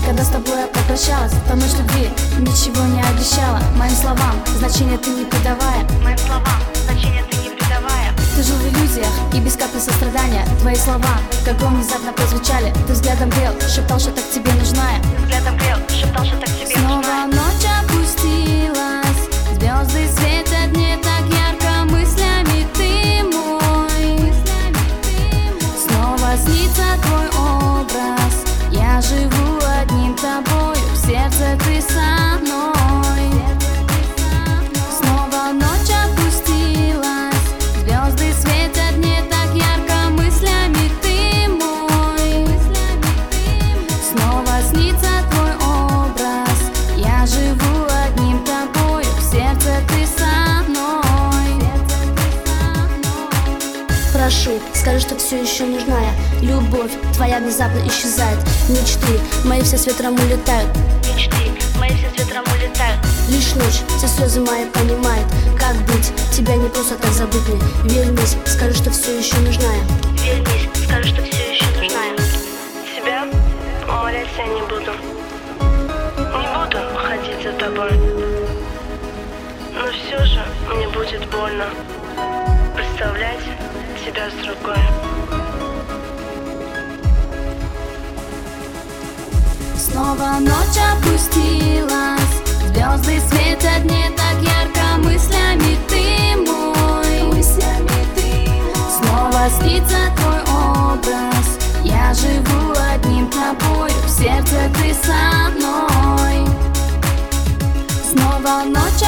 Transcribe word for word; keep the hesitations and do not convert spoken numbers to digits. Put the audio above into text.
когда с тобой я попрощалась. Та ночь любви ничего не обещала. Моим словам значения ты не придавая. Моим словам значения ты не придавая. Ты жил в иллюзиях и без капли сострадания. Твои слова, как гром, внезапно прозвучали. Ты взглядом грел, шептал, что так тебе нужна я. Взглядом грел, шептал, что так тебе Снова нужна. ночь опустилась, звезды светят не так ярко. Мыслями ты мой, снова снится твой образ. Я живу одним тобою, в сердце ты со мной. Снова ночь опустилась, звезды светят не так ярко. Мыслями ты мой, снова снится твой образ. Я живу одним тобою, в сердце ты со мной. Прошу, скажи, что все еще нужна я. Любовь твоя внезапно исчезает. Мечты мои все с ветром улетают. Мечты мои все с ветром улетают. Лишь ночь все слезы мои понимает. Как быть, тебя не просто так забыть мне. Вернись, скажи, что все еще нужна я. Вернись, скажи, что все еще нужна я. Тебя умолять я не буду. Не буду ходить за тобой. Но все же мне будет больно представлять тебя с другой. Снова ночь опустилась, звезды светят не так ярко. Мыслями ты мой, снова снится твой образ. Я живу одним тобою, в сердце ты со мной. Снова ночь